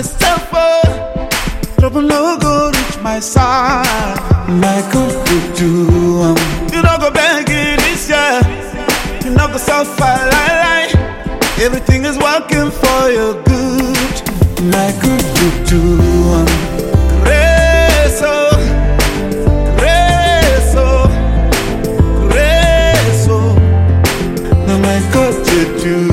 myself, oh. Trouble no go reach my side. My God could do. You don't go begging this year. You not go suffer, lie. Everything is working for your good. My God could do. Grace, oh. Grace, oh. Grace, oh. Now my God could do.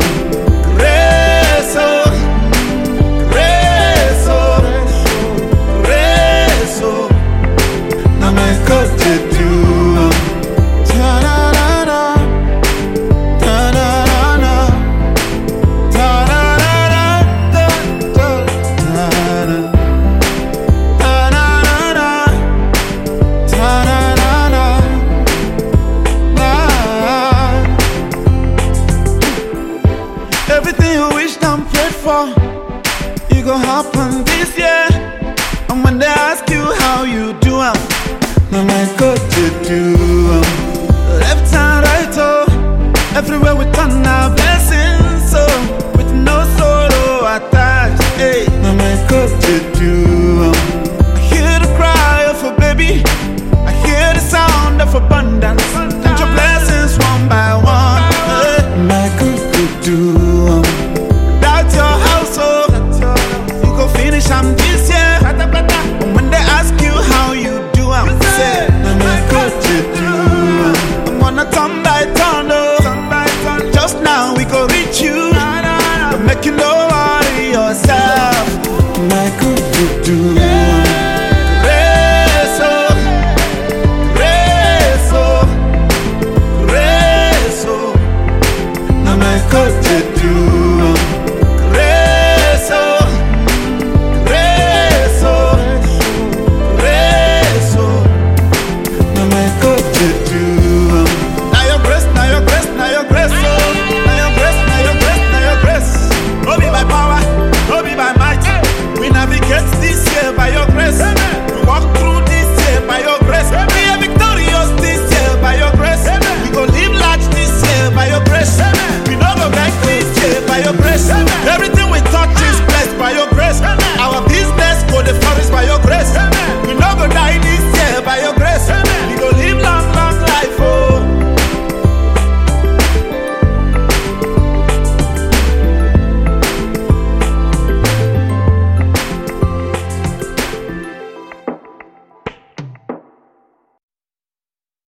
Everything you wished and prayed for, it gon' happen this year. And when they ask you how you do, now my God to do. Left and right, oh, everywhere we turn our blessings, so with no sorrow attached. Hey, now my God to do.